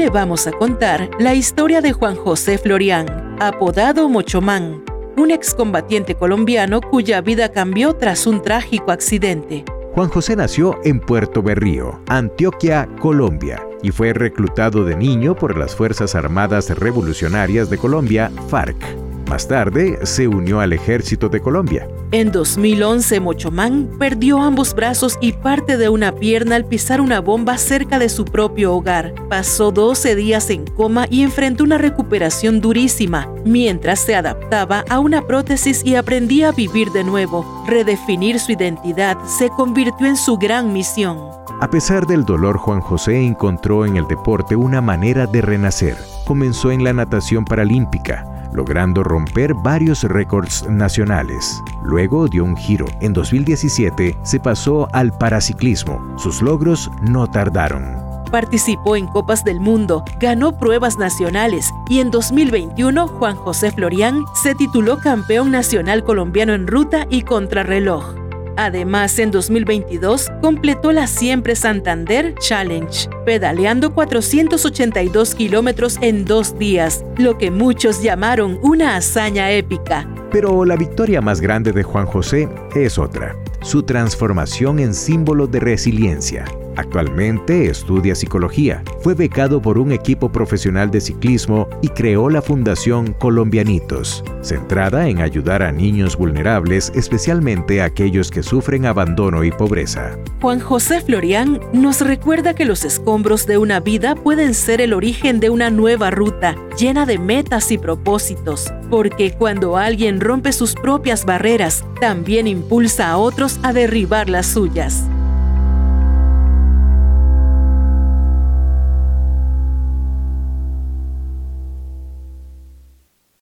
le vamos a contar la historia de Juan José Florián, apodado Mochomán, un excombatiente colombiano cuya vida cambió tras un trágico accidente. Juan José nació en Puerto Berrío, Antioquia, Colombia, y fue reclutado de niño por las Fuerzas Armadas Revolucionarias de Colombia, FARC. Más tarde, se unió al Ejército de Colombia. En 2011, Mochomán perdió ambos brazos y parte de una pierna al pisar una bomba cerca de su propio hogar. Pasó 12 días en coma y enfrentó una recuperación durísima, mientras se adaptaba a una prótesis y aprendía a vivir de nuevo. Redefinir su identidad se convirtió en su gran misión. A pesar del dolor, Juan José encontró en el deporte una manera de renacer. Comenzó en la natación paralímpica, logrando romper varios récords nacionales. Luego dio un giro. En 2017 se pasó al paraciclismo. Sus logros no tardaron. Participó en Copas del Mundo, ganó pruebas nacionales y en 2021 Juan José Florián se tituló campeón nacional colombiano en ruta y contrarreloj. Además, en 2022 completó la Siempre Santander Challenge, pedaleando 482 kilómetros en 2 días, lo que muchos llamaron una hazaña épica. Pero la victoria más grande de Juan José es otra: su transformación en símbolo de resiliencia. Actualmente estudia psicología, fue becado por un equipo profesional de ciclismo y creó la Fundación Colombianitos, centrada en ayudar a niños vulnerables, especialmente a aquellos que sufren abandono y pobreza. Juan José Florián nos recuerda que los escombros de una vida pueden ser el origen de una nueva ruta, llena de metas y propósitos, porque cuando alguien rompe sus propias barreras, también impulsa a otros a derribar las suyas.